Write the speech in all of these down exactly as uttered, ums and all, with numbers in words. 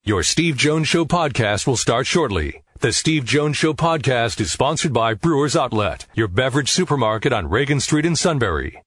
Your Steve Jones Show podcast will start shortly. The Steve Jones Show podcast is sponsored by Brewers Outlet, your beverage supermarket on Reagan Street in Sunbury.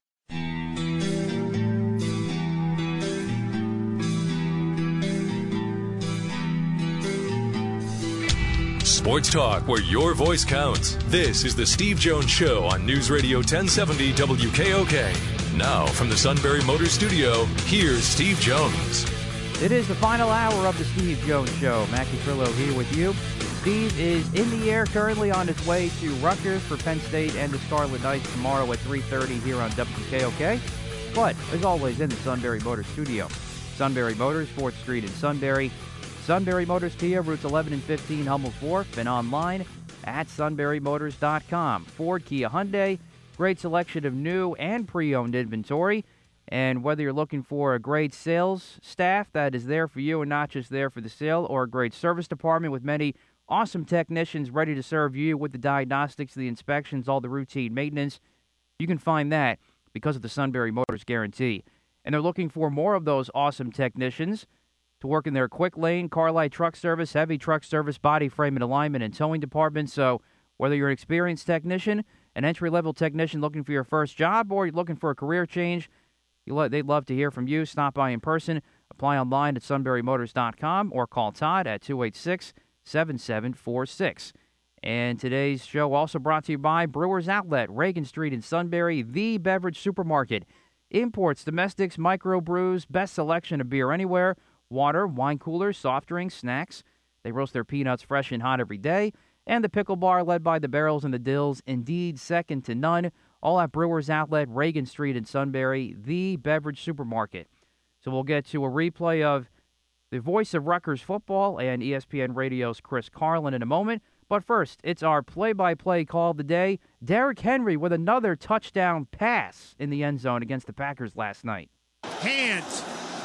Sports talk where your voice counts. This is the Steve Jones Show on News Radio ten seventy W K O K. Now from the Sunbury Motors Studio, here's Steve Jones. It is the final hour of the Steve Jones Show. Mackie Trillo here with you. Steve is in the air currently on his way to Rutgers for Penn State and the Scarlet Knights tomorrow at three thirty here on W K O K. But, as always, in the Sunbury Motors Studio. Sunbury Motors, fourth Street in Sunbury. Sunbury Motors Kia, routes eleven and fifteen, Hummel's Wharf, and online at sunbury motors dot com. Ford, Kia, Hyundai, great selection of new and pre-owned inventory. And whether you're looking for a great sales staff that is there for you and not just there for the sale, or a great service department with many awesome technicians ready to serve you with the diagnostics, the inspections, all the routine maintenance, you can find that because of the Sunbury Motors Guarantee. And they're looking for more of those awesome technicians to work in their quick lane, car light truck service, heavy truck service, body frame and alignment, and towing department. So whether you're an experienced technician, an entry-level technician looking for your first job, or you're looking for a career change, they'd love to hear from you. Stop by in person. Apply online at sunbury motors dot com or call Todd at two eight six, seven seven four six. And today's show also brought to you by Brewers Outlet, Reagan Street in Sunbury, the beverage supermarket. Imports, domestics, microbrews, best selection of beer anywhere, water, wine coolers, soft drinks, snacks. They roast their peanuts fresh and hot every day. And the pickle bar led by the Barrels and the Dills, indeed second to none. All at Brewers Outlet, Reagan Street in Sunbury, the beverage supermarket. So we'll get to a replay of the voice of Rutgers football and E S P N Radio's Chris Carlin in a moment. But first, it's our play-by-play call of the day. Derrick Henry with another touchdown pass in the end zone against the Packers last night. Hands.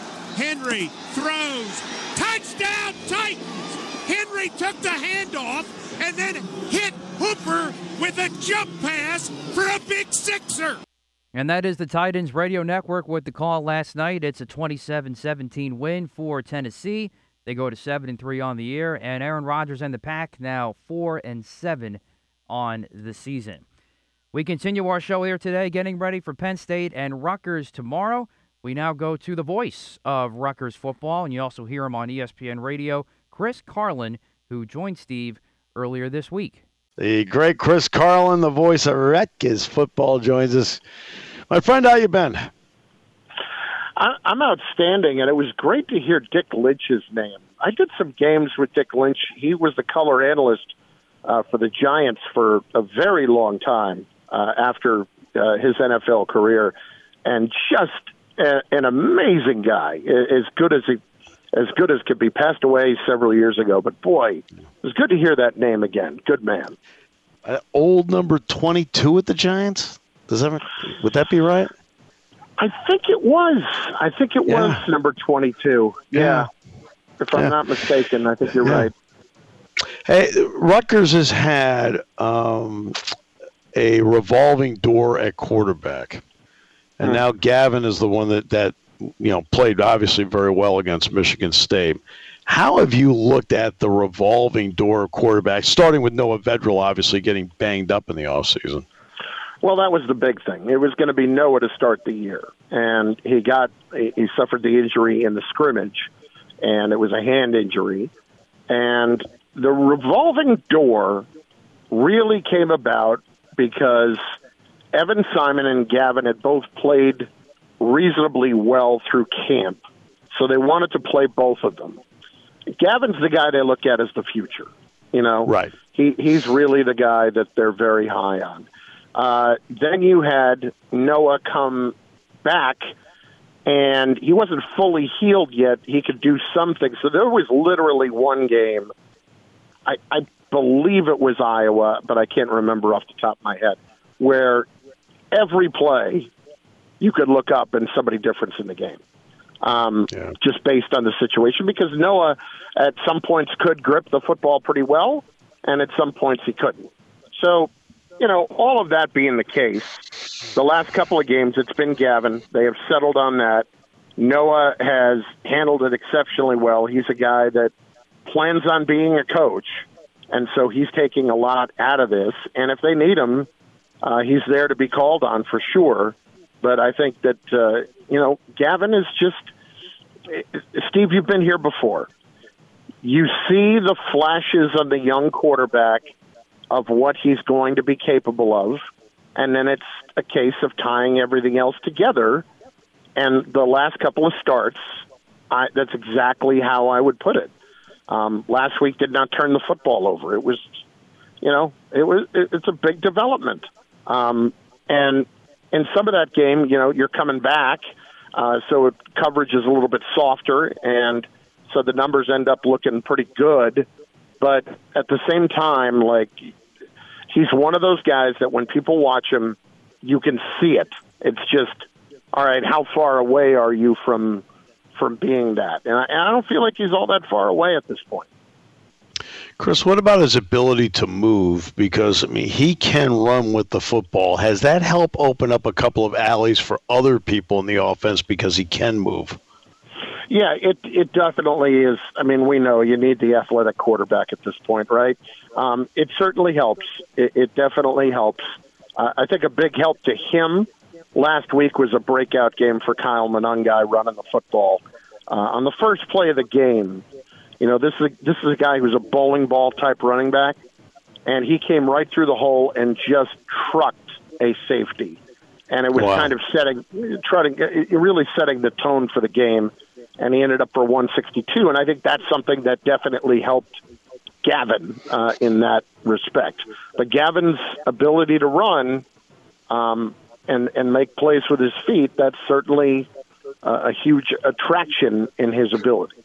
Henry throws. Touchdown, Titans! Henry took the handoff and then hit Hooper with a jump pass for a big sixer. And that is the Titans Radio Network with the call last night. It's a twenty-seven seventeen win for Tennessee. They go to seven and three on the year, and Aaron Rodgers and the Pack now four and seven on the season. We continue our show here today, getting ready for Penn State and Rutgers tomorrow. We now go to the voice of Rutgers football, and you also hear him on E S P N Radio, Chris Carlin, who joined Steve earlier this week. The great Chris Carlin, the voice of Rutgers football, joins us. My friend, how you been? I'm outstanding, and it was great to hear Dick Lynch's name. I did some games with Dick Lynch. He was the color analyst uh, for the Giants for a very long time uh, after uh, his N F L career, and just a, an amazing guy, as good as he as good as could be. Passed away several years ago, but boy, it was good to hear that name again. Good man. Uh, old number twenty-two at the Giants? Does that would that be right? I think it was. I think it yeah. was number twenty-two. Yeah. yeah. If I'm yeah. not mistaken, I think you're yeah. right. Hey, Rutgers has had um, a revolving door at quarterback. And hmm. now Gavin is the one that, that you know played obviously very well against Michigan State. How have you looked at the revolving door of quarterbacks, starting with Noah Vedral obviously getting banged up in the offseason? Well, that was the big thing. It was going to be Noah to start the year, and he got he suffered the injury in the scrimmage, and it was a hand injury. And the revolving door really came about because Evan Simon and Gavin had both played reasonably well through camp, so they wanted to play both of them. Gavin's the guy they look at as the future, you know. Right. He he's really the guy that they're very high on. Uh, then you had Noah come back, and he wasn't fully healed yet. He could do something. So there was literally one game, I, I believe it was Iowa, but I can't remember off the top of my head, where every play you could look up and somebody different in the game, um, yeah. just based on the situation. Because Noah, at some points, could grip the football pretty well, and at some points he couldn't. So, you know, all of that being the case, the last couple of games, it's been Gavin. They have settled on that. Noah has handled it exceptionally well. He's a guy that plans on being a coach, and so he's taking a lot out of this. And if they need him, uh, he's there to be called on for sure. But I think that, uh, you know, Gavin is just – Steve, you've been here before. You see the flashes of the young quarterback of what he's going to be capable of, and then it's a case of tying everything else together. And the last couple of starts, I, that's exactly how I would put it. Um, last week did not turn the football over. It was, you know, it was it, it's a big development. Um, and in some of that game, you know, you're coming back, uh, so it, coverage is a little bit softer, and so the numbers end up looking pretty good. But at the same time, like, he's one of those guys that when people watch him, you can see it. It's just, all right, how far away are you from from being that? And I, and I don't feel like he's all that far away at this point. Chris, what about his ability to move? Because, I mean, he can run with the football. Has that helped open up a couple of alleys for other people in the offense because he can move? Yeah, it it definitely is. I mean, we know you need the athletic quarterback at this point, right? Um, it certainly helps. It, it definitely helps. Uh, I think a big help to him last week was a breakout game for Kyle Monangai running the football. Uh, on the first play of the game, you know, this is a, this is a guy who's a bowling ball type running back, and he came right through the hole and just trucked a safety. And it was wow. kind of setting, trying, really setting the tone for the game. And he ended up for one sixty-two. And I think that's something that definitely helped Gavin uh, in that respect. But Gavin's ability to run um, and, and make plays with his feet, that's certainly uh, a huge attraction in his ability.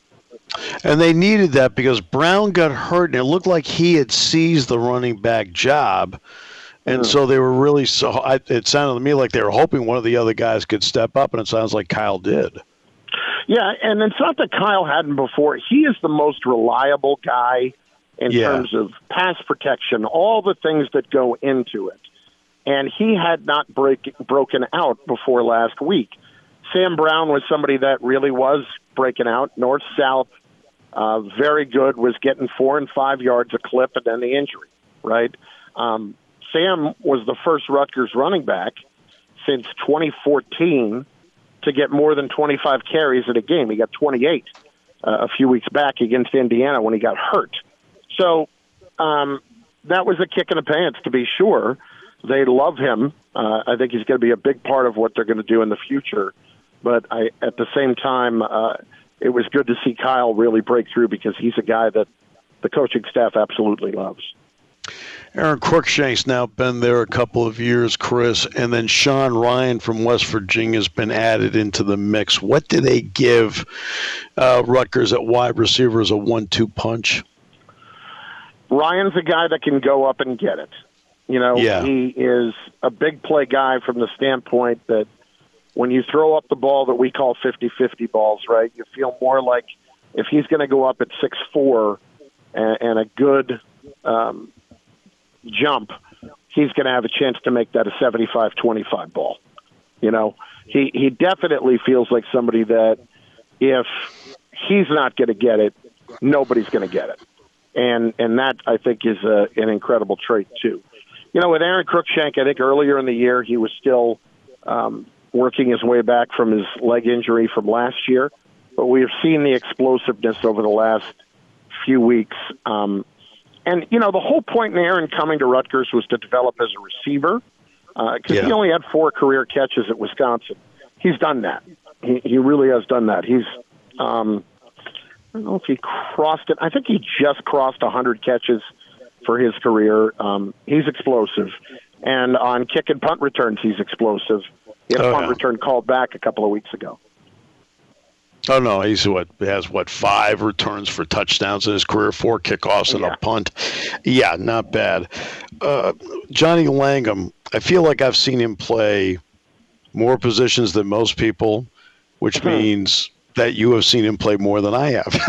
And they needed that because Brown got hurt, and it looked like he had seized the running back job. And mm. so they were really so I, – it sounded to me like they were hoping one of the other guys could step up, and it sounds like Kyle did. Yeah, and it's not that Kyle hadn't before. He is the most reliable guy in yeah. terms of pass protection, all the things that go into it. And he had not break, broken out before last week. Sam Brown was somebody that really was breaking out, north-south, uh, very good, was getting four and five yards a clip, and then the injury, right? Um, Sam was the first Rutgers running back since twenty fourteen to get more than twenty-five carries in a game. He got twenty-eight uh, a few weeks back against Indiana when he got hurt. So um, that was a kick in the pants, to be sure. They love him. Uh, I think he's going to be a big part of what they're going to do in the future. But I, at the same time, uh, it was good to see Kyle really break through because he's a guy that the coaching staff absolutely loves. Aaron Cruikshank's now been there a couple of years, Chris, and then Sean Ryan from West Virginia has been added into the mix. What do they give uh, Rutgers at wide receiver as a one two punch? Ryan's a guy that can go up and get it. You know, yeah. he is a big play guy from the standpoint that when you throw up the ball that we call fifty-fifty balls, right, you feel more like if he's going to go up at six four and, and a good um, – jump, he's going to have a chance to make that a seventy-five twenty-five ball. You know, he, he definitely feels like somebody that if he's not going to get it, nobody's going to get it. And and that, I think, is a, an incredible trait, too. You know, with Aaron Cruikshank, I think earlier in the year he was still um, working his way back from his leg injury from last year. But we have seen the explosiveness over the last few weeks. Um And, you know, the whole point in Aaron coming to Rutgers was to develop as a receiver because uh, yeah. he only had four career catches at Wisconsin. He's done that. He, he really has done that. He's, um, I don't know if he crossed it. I think he just crossed one hundred catches for his career. Um, he's explosive. And on kick and punt returns, he's explosive. He had a oh, punt yeah. return called back a couple of weeks ago. Oh, no, he's what has, what, five returns for touchdowns in his career, four kickoffs and yeah. a punt. Yeah, not bad. Uh, Johnny Langham, I feel like I've seen him play more positions than most people, which hmm. means that you have seen him play more than I have.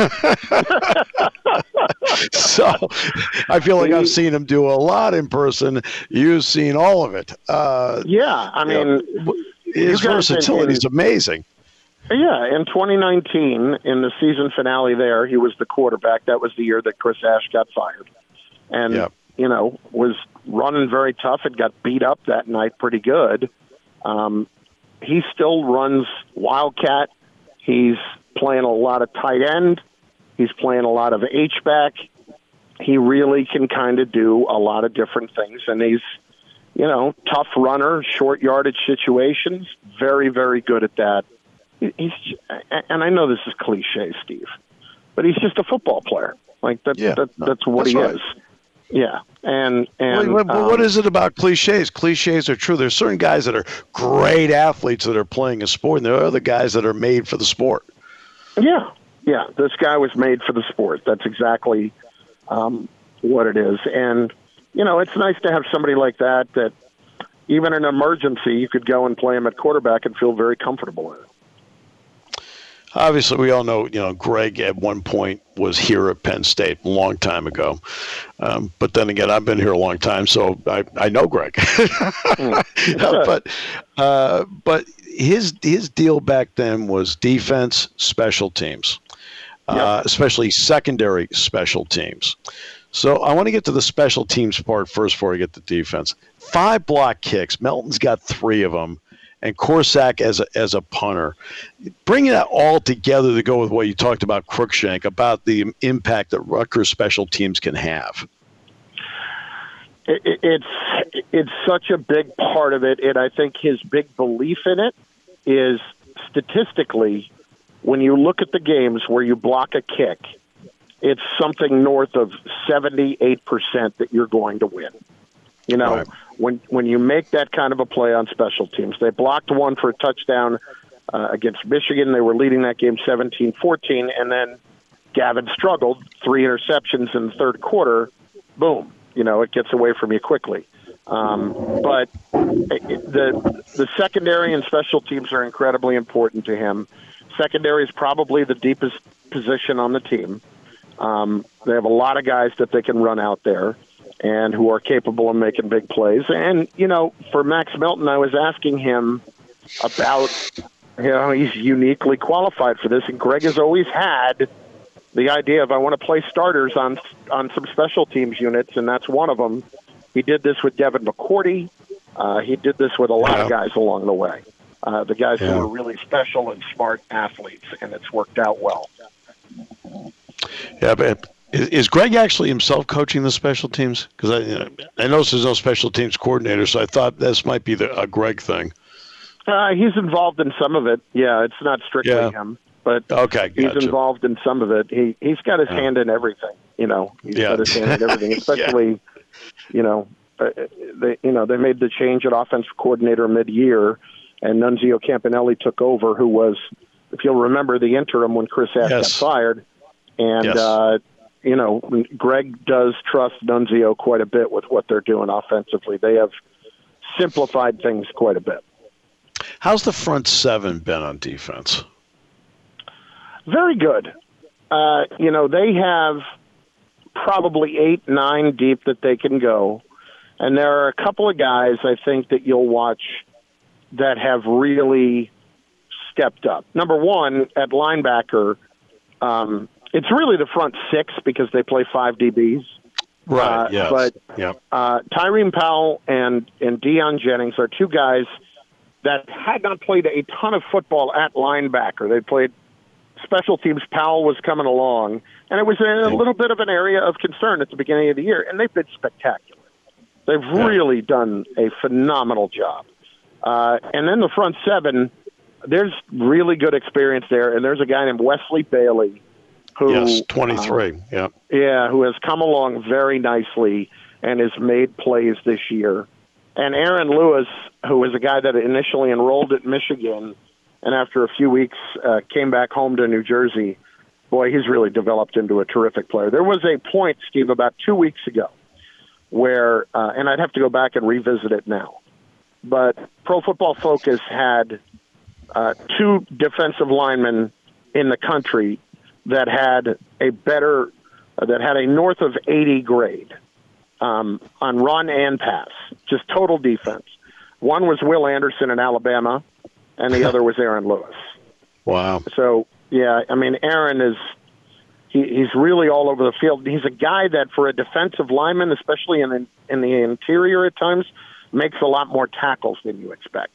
So I feel like I've seen him do a lot in person. You've seen all of it. Uh, yeah, I mean, you know, his versatility is amazing. Yeah, in twenty nineteen, in the season finale there, he was the quarterback. That was the year that Chris Ash got fired. And, yep. you know, was running very tough and got beat up that night pretty good. Um, he still runs Wildcat. He's playing a lot of tight end. He's playing a lot of H-back. He really can kind of do a lot of different things. And he's, you know, tough runner, short yardage situations, very, very good at that. He's, and I know this is cliche, Steve, but he's just a football player. Like that, yeah, that that's what that's he right. is. Yeah, and and well, but um, what is it about cliches? Cliches are true. There's certain guys that are great athletes that are playing a sport, and there are other guys that are made for the sport. Yeah, yeah. This guy was made for the sport. That's exactly um, what it is. And you know, it's nice to have somebody like that. That even in an emergency, you could go and play him at quarterback and feel very comfortable in it. Obviously, we all know, you know, Greg at one point was here at Penn State a long time ago. Um, but then again, I've been here a long time, so I, I know Greg. mm. but uh, but his his deal back then was defense, special teams, yep. uh, especially secondary special teams. So I want to get to the special teams part first before I get to defense. Five block kicks. Melton's got three of them. And Corsack as a, as a punter. Bringing that all together to go with what you talked about Cruikshank, about the impact that Rutgers special teams can have. It, it, it's it's such a big part of it, and I think his big belief in it is statistically, when you look at the games where you block a kick, it's something north of seventy-eight percent that you're going to win. You know, right. when when you make that kind of a play on special teams, they blocked one for a touchdown uh, against Michigan. They were leading that game seventeen fourteen, and then Gavin struggled, three interceptions in the third quarter. Boom, you know, it gets away from you quickly. Um, but it, the the secondary and special teams are incredibly important to him. Secondary is probably the deepest position on the team. Um, they have a lot of guys that they can run out there and who are capable of making big plays. And, you know, for Max Melton, I was asking him about, you know, he's uniquely qualified for this. And Greg has always had the idea of, I want to play starters on on some special teams units, and that's one of them. He did this with Devin McCourty. Uh, he did this with a lot yeah. of guys along the way, uh, the guys yeah. who are really special and smart athletes, and it's worked out well. Yeah, but Is, is Greg actually himself coaching the special teams? Because I, you know, I noticed there's no special teams coordinator, so I thought this might be the, a Greg thing. Uh, he's involved in some of it. Yeah, it's not strictly yeah. him, but okay, gotcha. he's involved in some of it. He he's got his yeah. hand in everything. You know, he's yeah. got his hand in everything. Especially, yeah. you know, uh, they you know they made the change at offensive coordinator mid-year, and Nunzio Campanelli took over, who was, if you'll remember, the interim when Chris Ash yes. got fired, and. Yes. Uh, You know, Greg does trust Nunzio quite a bit with what they're doing offensively. They have simplified things quite a bit. How's the front seven been on defense? Very good. Uh, you know, they have probably eight, nine deep that they can go. And there are a couple of guys, I think, that you'll watch that have really stepped up. Number one, at linebacker, um, it's really the front six because they play five D Bs. Right, uh, yes. But yep. uh, Tyreen Powell and, and Deion Jennings are two guys that had not played a ton of football at linebacker. They played special teams. Powell was coming along, and it was a little bit of an area of concern at the beginning of the year, and they've been spectacular. They've yeah. really done a phenomenal job. Uh, and then the front seven, there's really good experience there, and there's a guy named Wesley Bailey, who, yes, twenty-three, uh, yeah. Yeah, who has come along very nicely and has made plays this year. And Aaron Lewis, who was a guy that initially enrolled at Michigan and after a few weeks uh, came back home to New Jersey, boy, he's really developed into a terrific player. There was a point, Steve, about two weeks ago where, uh, and I'd have to go back and revisit it now, but Pro Football Focus had uh, two defensive linemen in the country that had a better, uh, that had a north of eighty grade um, on run and pass, just total defense. One was Will Anderson in Alabama, and the other was Aaron Lewis. Wow. So, yeah, I mean, Aaron is he, he's really all over the field. He's a guy that, for a defensive lineman, especially in, in the interior at times, makes a lot more tackles than you expect.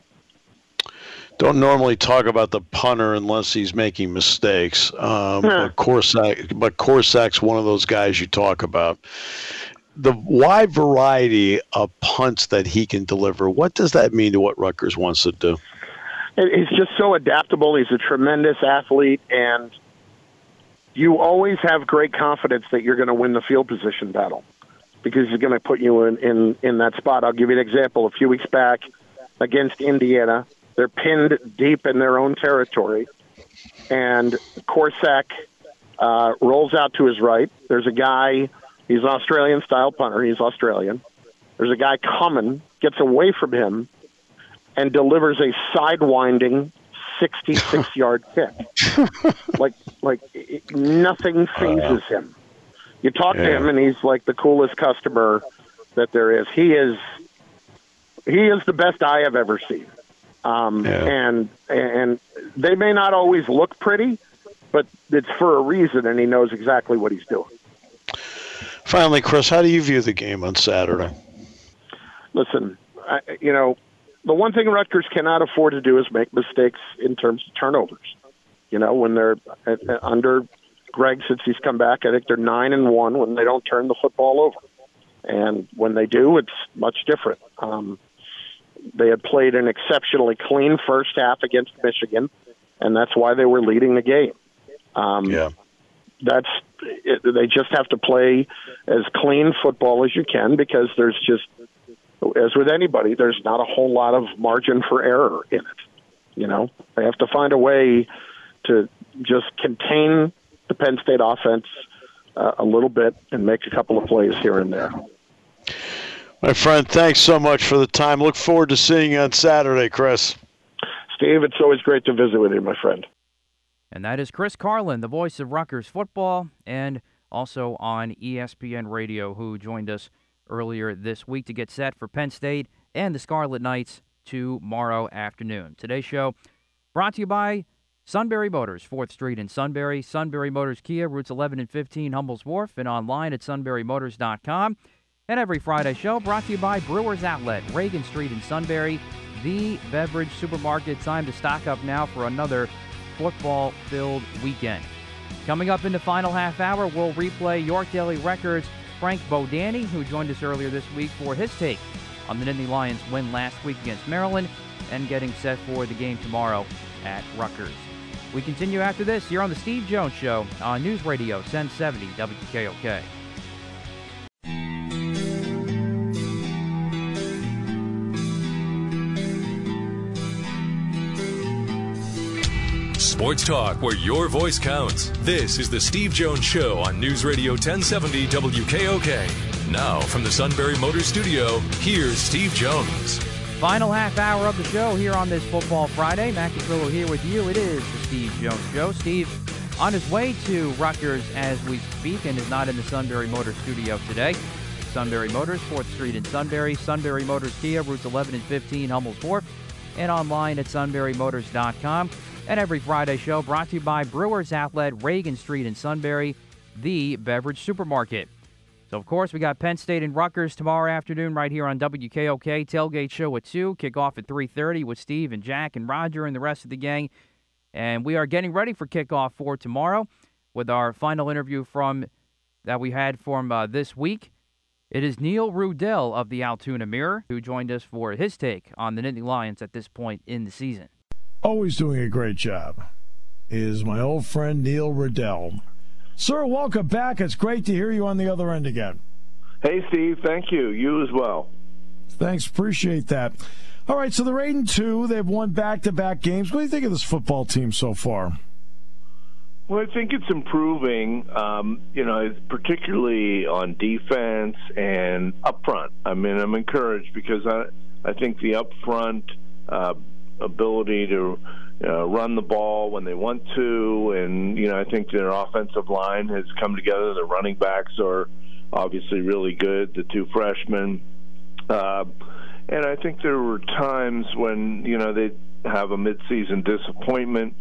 Don't normally talk about the punter unless he's making mistakes. Um, but Corsack, but Corsac's one of those guys you talk about. The wide variety of punts that he can deliver, what does that mean to what Rutgers wants to do? He's just so adaptable. He's a tremendous athlete, and you always have great confidence that you're going to win the field position battle because he's going to put you in, in, in that spot. I'll give you an example. A few weeks back against Indiana, they're pinned deep in their own territory, and Corsack uh, rolls out to his right. There's a guy, he's an Australian-style punter. He's Australian. There's a guy coming, gets away from him, and delivers a sidewinding sixty-six-yard kick. like, like it, nothing phases uh, him. You talk yeah. to him, and he's like the coolest customer that there is. He is, he is the best I have ever seen. Um, yeah. And and they may not always look pretty, but it's for a reason, and he knows exactly what he's doing. Finally, Chris, how do you view the game on Saturday? Listen, I, you know, the one thing Rutgers cannot afford to do is make mistakes in terms of turnovers. You know, when they're at, at, under Greg, since he's come back, I think they're nine and one when they don't turn the football over, and when they do, it's much different. Um, They had played an exceptionally clean first half against Michigan, and that's why they were leading the game. Um, yeah. That's it, they just have to play as clean football as you can because there's just, as with anybody, there's not a whole lot of margin for error in it. You know, they have to find a way to just contain the Penn State offense uh, a little bit and make a couple of plays here and there. My friend, thanks so much for the time. Look forward to seeing you on Saturday, Chris. Steve, it's always great to visit with you, my friend. And that is Chris Carlin, the voice of Rutgers football, and also on E S P N Radio, who joined us earlier this week to get set for Penn State and the Scarlet Knights tomorrow afternoon. Today's show brought to you by Sunbury Motors, fourth Street in Sunbury, Sunbury Motors Kia, routes eleven and fifteen, Humboldt Wharf, and online at sunbury motors dot com. And every Friday show brought to you by Brewers Outlet, Reagan Street in Sunbury, the beverage supermarket. Time to stock up now for another football-filled weekend. Coming up in the final half hour, we'll replay York Daily Records' Frank Bodani, who joined us earlier this week for his take on the Nittany Lions' win last week against Maryland and getting set for the game tomorrow at Rutgers. We continue after this here on The Steve Jones Show on News Radio ten seventy W K O K. Sports talk where your voice counts. This is the Steve Jones Show on News Radio ten seventy W K O K. Now from the Sunbury Motors Studio, here's Steve Jones. Final half hour of the show here on this Football Friday. Matt Catrillo here with you. It is the Steve Jones Show. Steve on his way to Rutgers as we speak and is not in the Sunbury Motors Studio today. Sunbury Motors, fourth Street in Sunbury, Sunbury Motors Kia, routes eleven and fifteen, Humboldt Wharf, and online at sunbury motors dot com. And every Friday show brought to you by Brewers Outlet, Reagan Street in Sunbury, the beverage supermarket. So, of course, we got Penn State and Rutgers tomorrow afternoon right here on W K O K. Tailgate show at two, kickoff at three thirty with Steve and Jack and Roger and the rest of the gang. And we are getting ready for kickoff for tomorrow with our final interview from that we had from uh, this week. It is Neil Rudell of the Altoona Mirror who joined us for his take on the Nittany Lions at this point in the season. Always doing a great job is my old friend Neil Rudell. Sir, welcome back. It's great to hear you on the other end again. Hey, Steve. Thank you. You as well. Thanks. Appreciate that. All right, so they're eight and two. They've won back-to-back games. What do you think of this football team so far? Well, I think it's improving, um, you know, particularly on defense and up front. I mean, I'm encouraged because I, I think the up front uh, ability to uh, run the ball when they want to, and, you know, I think their offensive line has come together. The running backs are obviously really good, the two freshmen. Uh, and I think there were times when, you know, they have a midseason disappointment.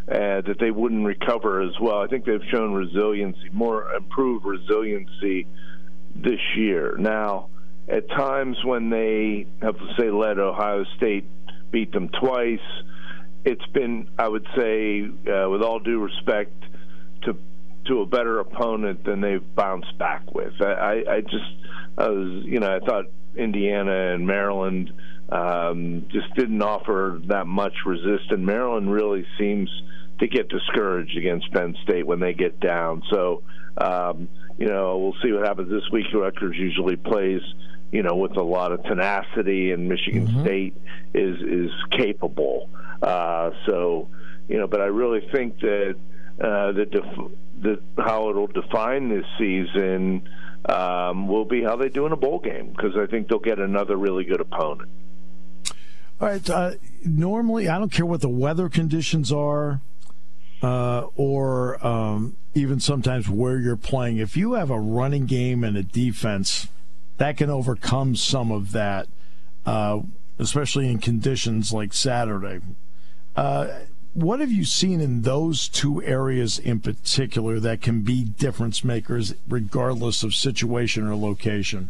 uh, that they wouldn't recover as well. I think they've shown resiliency, more improved resiliency this year. Now, at times when they have, say, let Ohio State beat them twice, it's been, I would say, uh, with all due respect, to to a better opponent than they've bounced back with. I, I, I just, I was, you know, I thought Indiana and Maryland um, just didn't offer that much resistance. Maryland really seems to get discouraged against Penn State when they get down. So, um, you know, we'll see what happens this week. Rutgers usually plays, you know, with a lot of tenacity, and Michigan mm-hmm. State is is capable. Uh, so, you know, but I really think that uh, the def- that how it'll define this season um, will be how they do in a bowl game, because I think they'll get another really good opponent. All right. Uh, normally, I don't care what the weather conditions are, uh, or um, even sometimes where you're playing. If you have a running game and a defense that can overcome some of that, uh, especially in conditions like Saturday. Uh, what have you seen in those two areas in particular that can be difference makers regardless of situation or location?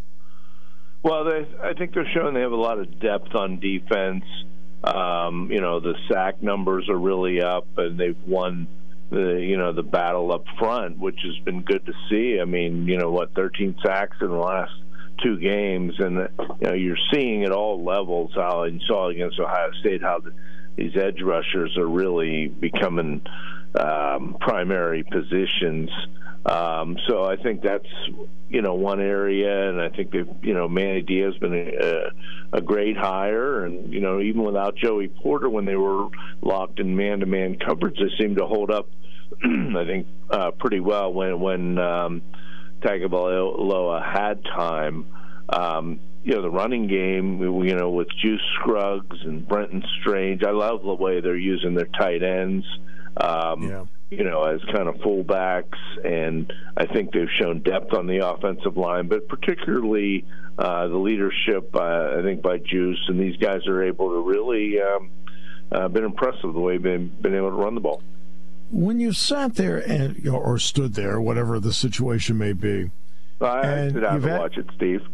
Well, they, I think they're showing they have a lot of depth on defense. Um, you know, the sack numbers are really up, and they've won the you know the battle up front, which has been good to see. I mean, you know what, thirteen sacks in the last two games, and you know you're seeing at all levels how you saw against Ohio State how the, these edge rushers are really becoming um, primary positions. Um, so I think that's, you know, one area, and I think that, you know, Manny Diaz has been a, a great hire, and, you know, even without Joey Porter, when they were locked in man-to-man coverage, they seemed to hold up, I think, uh, pretty well when, when um, Tagovailoa had time. Um, you know, the running game, you know, with Juice Scruggs and Brenton Strange, I love the way they're using their tight ends. Um, yeah. You know, as kind of fullbacks, and I think they've shown depth on the offensive line, but particularly uh, the leadership, uh, I think, by Juice, and these guys are able to really um, uh, been impressive the way they've been, been able to run the ball. When you sat there and or stood there, whatever the situation may be, I sit down to had, watch it, Steve.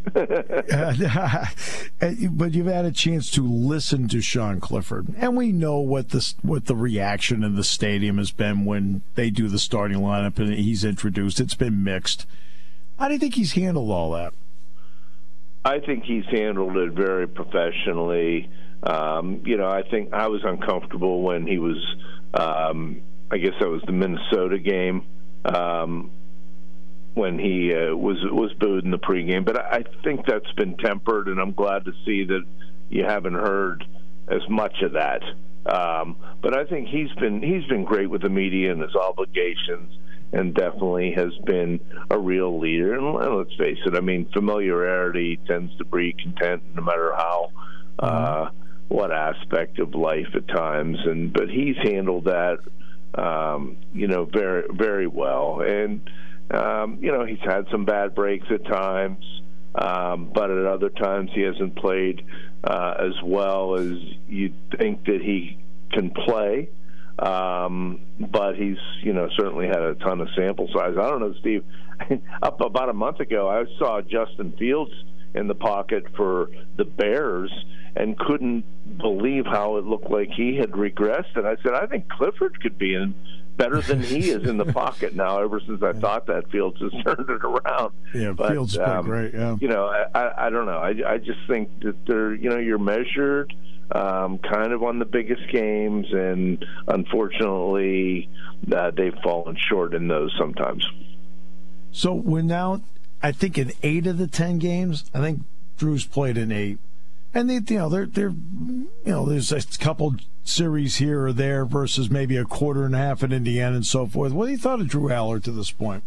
But you've had a chance to listen to Sean Clifford, and we know what the what the reaction in the stadium has been when they do the starting lineup and he's introduced. It's been mixed. How do you think he's handled all that? I think he's handled it very professionally. Um, you know, I think I was uncomfortable when he was. Um, I guess that was the Minnesota game. Um, when he uh, was was booed in the pregame. But I, I think that's been tempered, and I'm glad to see that you haven't heard as much of that. Um, but I think he's been he's been great with the media and his obligations, and definitely has been a real leader. And, and let's face it, I mean, familiarity tends to breed content, no matter how uh, what aspect of life at times. And but he's handled that, um, you know, very very well. And Um, you know, he's had some bad breaks at times, um, but at other times he hasn't played uh, as well as you'd think that he can play. Um, but he's, you know, certainly had a ton of sample size. I don't know, Steve. Up about a month ago, I saw Justin Fields in the pocket for the Bears and couldn't believe how it looked like he had regressed. And I said, I think Clifford could be in better than he is in the pocket now, ever since I yeah. thought that Fields has turned it around. Yeah, but, Fields has um, been great, yeah. You know, I, I, I don't know. I, I just think that they're, you know, you're measured um, kind of on the biggest games, and unfortunately uh, they've fallen short in those sometimes. So we're now, I think, in eight of the ten games. I think Drew's played in eight. And they, you know, they're they're, you know, there's a couple series here or there versus maybe a quarter and a half in Indiana and so forth. What do you thought of Drew Aller to this point?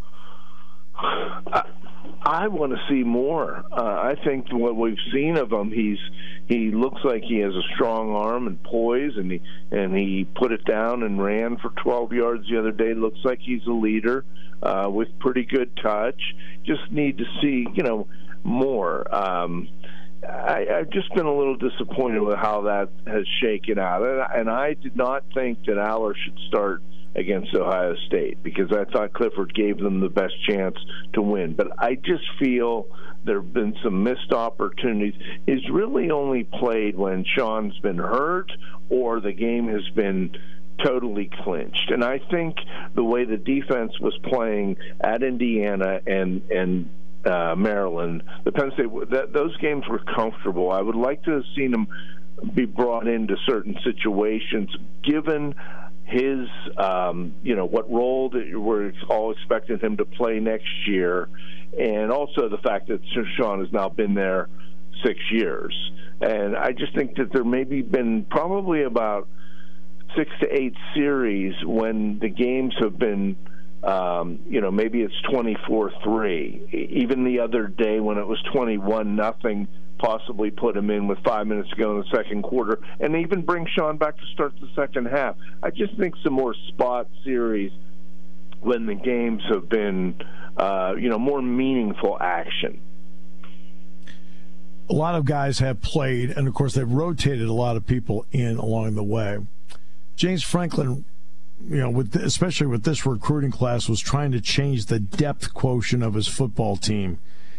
I, I want to see more. Uh, I think what we've seen of him, he's he looks like he has a strong arm and poise, and he and he put it down and ran for twelve yards the other day. Looks like he's a leader uh, with pretty good touch. Just need to see, you know, more. Um, I, I've just been a little disappointed with how that has shaken out. And, and I did not think that Aller should start against Ohio State because I thought Clifford gave them the best chance to win. But I just feel there have been some missed opportunities. He's really only played when Sean's been hurt or the game has been totally clinched. And I think the way the defense was playing at Indiana and and uh, Maryland, the Penn State, that, those games were comfortable. I would like to have seen him be brought into certain situations, given his, um, you know, what role that we're all expecting him to play next year, and also the fact that Sean has now been there six years. And I just think that there maybe been probably about six to eight series when the games have been, um, you know, maybe it's twenty-four three. Even the other day when it was twenty-one nothing, possibly put him in with five minutes to go in the second quarter, and even bring Sean back to start the second half. I just think some more spot series when the games have been, uh, you know, more meaningful action. A lot of guys have played, and of course they've rotated a lot of people in along the way. James Franklin, you know, with especially with this recruiting class, was trying to change the depth quotient of his football team.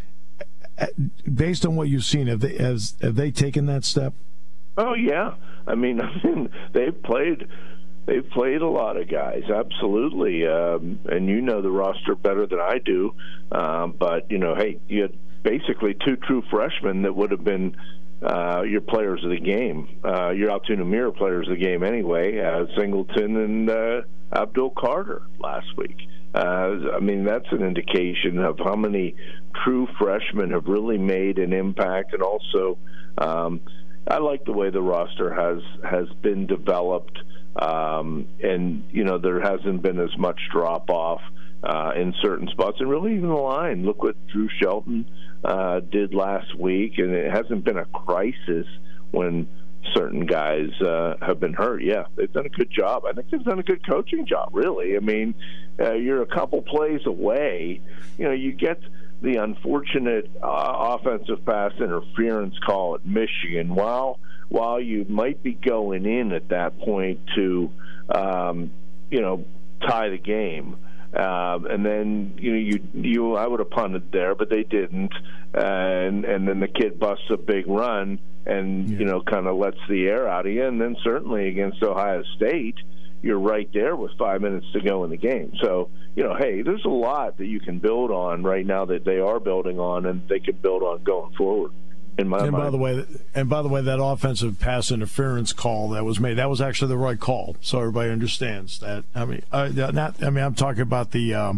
Based on what you've seen, have they has, have they taken that step? Oh yeah, I mean, I mean they've played they've played a lot of guys, absolutely, um, and you know the roster better than I do. Um, but you know, hey, you had basically two true freshmen that would have been uh, your players of the game, uh, your Altoona Mirror players of the game anyway, uh, Singleton and uh, Abdul Carter last week. Uh, I mean, that's an indication of how many true freshmen have really made an impact. And also, um, I like the way the roster has, has been developed. Um, and, you know, there hasn't been as much drop-off uh, in certain spots. And really even the line. Look what Drew Shelton uh, did last week. And it hasn't been a crisis when certain guys uh, have been hurt. Yeah, they've done a good job. I think they've done a good coaching job, really. I mean, uh, you're a couple plays away. You know, you get the unfortunate uh, offensive pass interference call at Michigan. While while you might be going in at that point to, um, you know, tie the game. Um, and then you know you you I would have punted there, but they didn't, and and then the kid busts a big run and yeah. you know kind of lets the air out of you, and then certainly against Ohio State, you're right there with five minutes to go in the game. So you know, hey, there's a lot that you can build on right now that they are building on, and they can build on going forward. In my and mind. by the way, and by the way, that offensive pass interference call that was made, that was actually the right call. So everybody understands that. I mean, uh, not. I mean, I'm talking about the, um,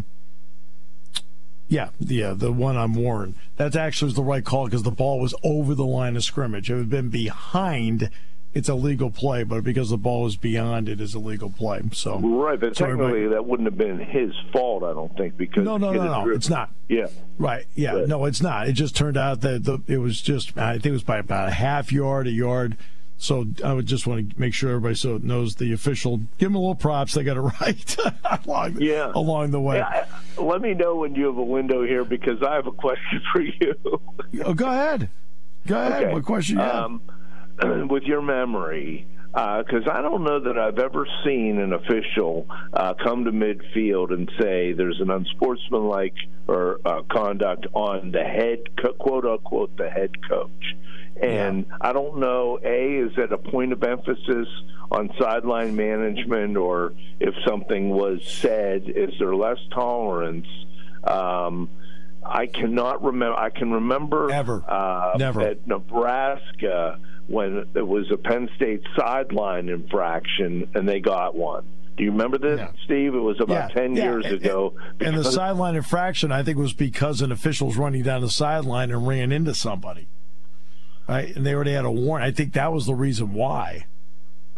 yeah, the uh, the one on Warren. That actually was the right call because the ball was over the line of scrimmage. If it had been behind, it's a legal play, but because the ball is beyond, it is a legal play. So right, but so technically that wouldn't have been his fault, I don't think. Because no, no, no, no, it's not. Yeah, right. Yeah, but, no, it's not. It just turned out that the, it was just. I think it was by about a half yard, a yard. So I would just want to make sure everybody so knows the official. Give them a little props. They got it right along, yeah. along the way. Yeah, let me know when you have a window here because I have a question for you. Oh, go ahead. Go ahead. Okay. What question you have? Um, with your memory, because uh, I don't know that I've ever seen an official uh, come to midfield and say there's an unsportsmanlike or uh, conduct on the head, quote unquote, the head coach. And yeah. I don't know, A, is it a point of emphasis on sideline management, or if something was said, is there less tolerance? Um, I cannot remember. I can remember Ever. Uh, Never. at Nebraska when there was a Penn State sideline infraction and they got one. Do you remember this, yeah. Steve? It was about yeah. ten yeah. years and, ago. And the sideline infraction, I think, was because an official was running down the sideline and ran into somebody. Right? And they already had a warrant. I think that was the reason why. Uh,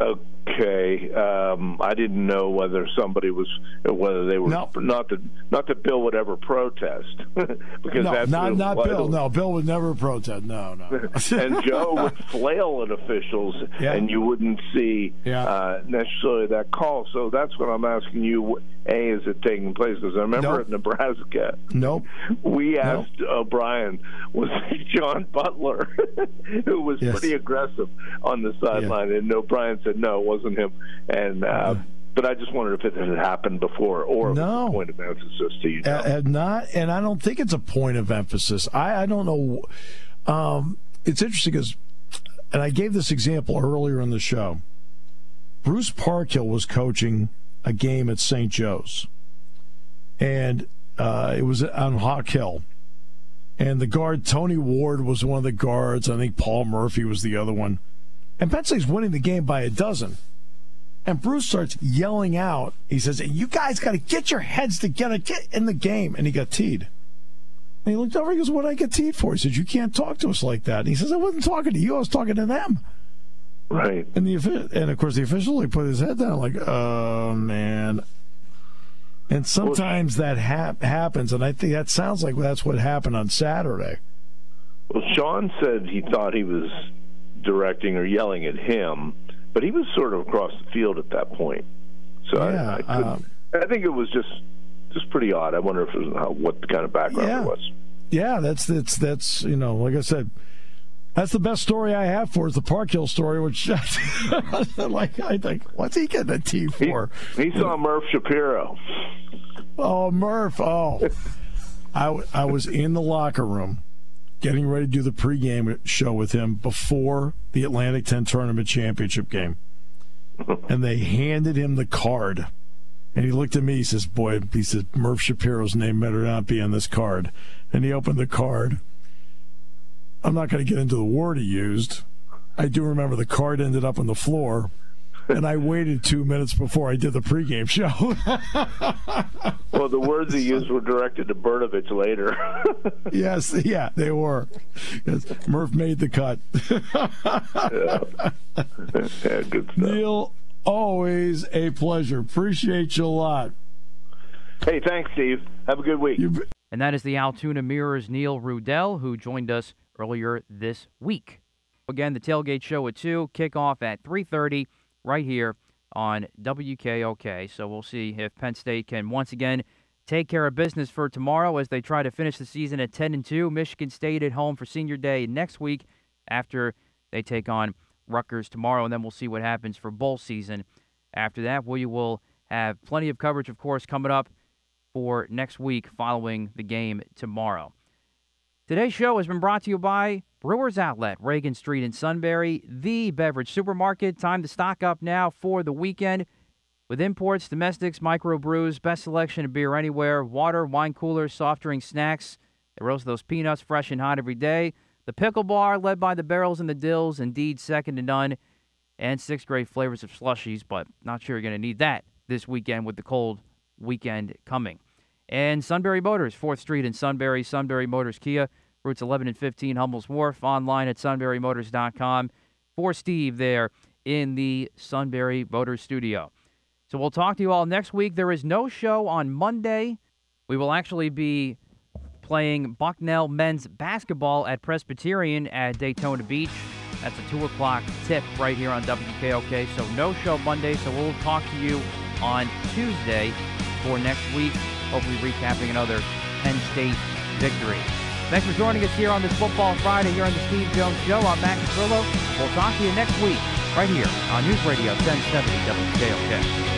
okay. Um, I didn't know whether somebody was, whether they were no. not that not that Bill would ever protest because no, that's not not vital. Bill. No, Bill would never protest. No, no. And Joe would flail at officials, yeah. and you wouldn't see yeah. uh, necessarily that call. So that's what I'm asking you. A, is it taking place? Because I remember nope. at Nebraska, nope. we asked nope. O'Brien, was it John Butler, who was yes. pretty aggressive on the sideline, yeah. and O'Brien said no, it wasn't him. And uh, yeah. but I just wondered if it had happened before, or if no. it was a point of emphasis to you. Know. Uh, not, and I don't think it's a point of emphasis. I, I don't know. Um, it's interesting because, and I gave this example earlier in the show. Bruce Parkhill was coaching a game at Saint Joe's, and uh, it was on Hawk Hill. And the guard, Tony Ward, was one of the guards. I think Paul Murphy was the other one. And Penn State's winning the game by a dozen. And Bruce starts yelling out. He says, you guys got to get your heads together, get in the game. And he got teed. And he looked over, he goes, what did I get teed for? He says, you can't talk to us like that. And he says, I wasn't talking to you, I was talking to them. Right. And the and of course the official, he put his head down like, oh, man. And sometimes well, that ha- happens, and I think that sounds like that's what happened on Saturday. Well, Sean said he thought he was directing or yelling at him, but he was sort of across the field at that point. So yeah, I, I, couldn't, um, I think it was just just pretty odd. I wonder if it was how, what kind of background yeah. it was. Yeah, that's that's that's you know, like I said, that's the best story I have for is the Parkhill story, which like I think, what's he getting a T for? He, he saw Murph Shapiro. Oh, Murph! Oh, I I was in the locker room, getting ready to do the pregame show with him before the Atlantic ten Tournament Championship game. And they handed him the card. And he looked at me, he says, boy, he says, Murph Shapiro's name better not be on this card. And he opened the card. I'm not going to get into the word he used. I do remember the card ended up on the floor. And I waited two minutes before I did the pregame show. Well, the words he used were directed to Bertovich later. Yes, yeah, they were. Yes, Murph made the cut. Yeah. Yeah, good stuff. Neil, always a pleasure. Appreciate you a lot. Hey, thanks, Steve. Have a good week. You... And that is the Altoona Mirror's Neil Rudell, who joined us earlier this week. Again, the Tailgate Show at two, kickoff at three thirty. Right here on W K O K. So we'll see if Penn State can once again take care of business for tomorrow as they try to finish the season at ten and two. Michigan State at home for Senior Day next week after they take on Rutgers tomorrow, and then we'll see what happens for bowl season after that. We will have plenty of coverage, of course, coming up for next week following the game tomorrow. Today's show has been brought to you by Brewers Outlet, Reagan Street in Sunbury, the beverage supermarket. Time to stock up now for the weekend with imports, domestics, microbrews, best selection of beer anywhere, water, wine coolers, soft drinks, snacks. They roast those peanuts fresh and hot every day. The pickle bar, led by the barrels and the dills, indeed second to none. And six great flavors of slushies, but not sure you're going to need that this weekend with the cold weekend coming. And Sunbury Motors, fourth Street in Sunbury, Sunbury Motors Kia, routes eleven and fifteen, Hummel's Wharf, online at sunbury motors dot com. For Steve there in the Sunbury Motors studio. So we'll talk to you all next week. There is no show on Monday. We will actually be playing Bucknell men's basketball at Presbyterian at Daytona Beach. That's a two o'clock tip right here on W K O K. So no show Monday, so we'll talk to you on Tuesday for next week, hopefully recapping another Penn State victory. Thanks for joining us here on this Football Friday here on the Steve Jones Show. I'm Matt Petrillo. We'll talk to you next week right here on News Radio ten seventy W K O K.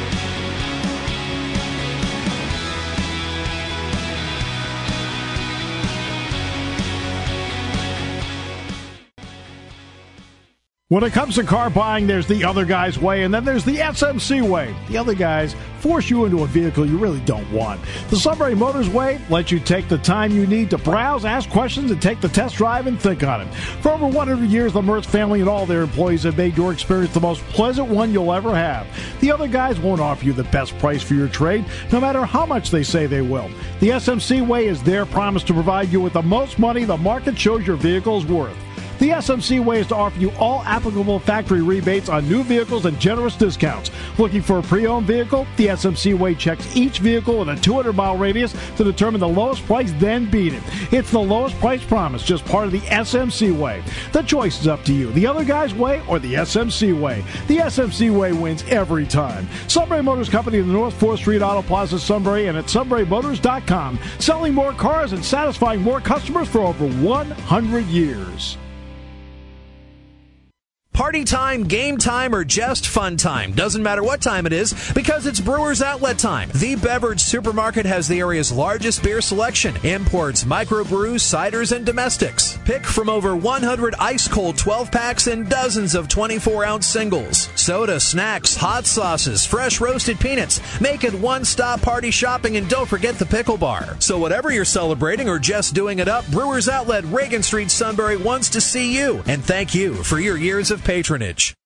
When it comes to car buying, there's the other guy's way, and then there's the S M C way. The other guys force you into a vehicle you really don't want. The Sunbury Motors way lets you take the time you need to browse, ask questions, and take the test drive and think on it. For over one hundred years, the Mertz family and all their employees have made your experience the most pleasant one you'll ever have. The other guys won't offer you the best price for your trade, no matter how much they say they will. The S M C way is their promise to provide you with the most money the market shows your vehicle is worth. The S M C way is to offer you all applicable factory rebates on new vehicles and generous discounts. Looking for a pre-owned vehicle? The S M C way checks each vehicle with a two hundred mile radius to determine the lowest price, then beat it. It's the lowest price promise, just part of the S M C way. The choice is up to you. The other guy's way or the S M C way. The S M C way wins every time. Sunbury Motors Company in the North fourth Street Auto Plaza, Sunbury, and at sunbury motors dot com. Selling more cars and satisfying more customers for over one hundred years. Party time, game time, or just fun time. Doesn't matter what time it is, because it's Brewers Outlet time. The Beverage Supermarket has the area's largest beer selection. Imports, microbrews, ciders, and domestics. Pick from over one hundred ice-cold twelve-packs and dozens of twenty-four ounce singles. Soda, snacks, hot sauces, fresh roasted peanuts. Make it one-stop party shopping, and don't forget the pickle bar. So whatever you're celebrating or just doing it up, Brewers Outlet, Reagan Street, Sunbury wants to see you. And thank you for your years of patronage.